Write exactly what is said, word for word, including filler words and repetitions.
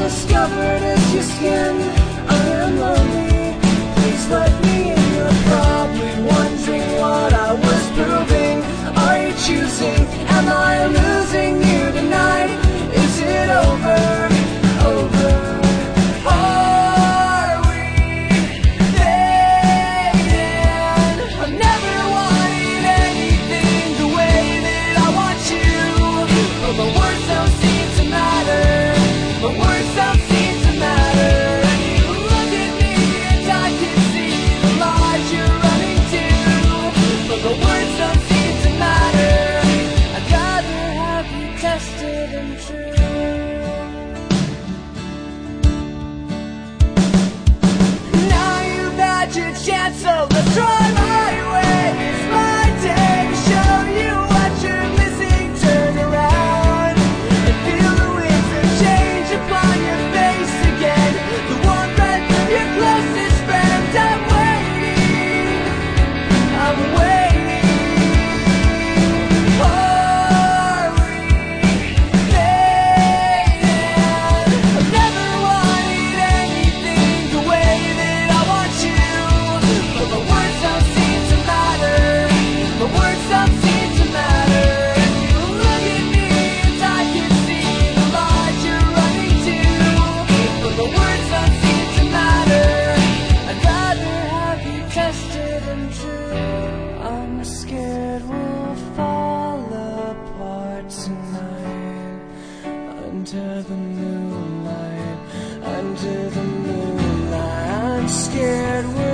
discovered is your skin. I am lonely, please let me in. You're probably wondering what I was proving. Are you choosing? Am I losing you tonight? Is it over? Over? Are we fading? I've never wanted anything the way that I want you, but my words don't seem to matter. My words don't seem to matter. You look at me and I can see the lies you're running to, but the words don't seem to matter. I'd rather have you tested and true. Now you've had your chance, so let's try my way. It's my day to show you what you're missing. Turn around and feel the winds of change upon your face again. The warm breath of your closest friend. I'm waiting, I'm waiting. Are we fading? I've never wanted anything the way that I want you, but my words don't seem to matter. My words don't seem to matter. You look at me and I can see the lies you're running to, but my words don't seem to matter. I'd rather have you tested and true. I'm scared we'll fall apart tonight, under the moonlight, under the moonlight. I'm scared we'll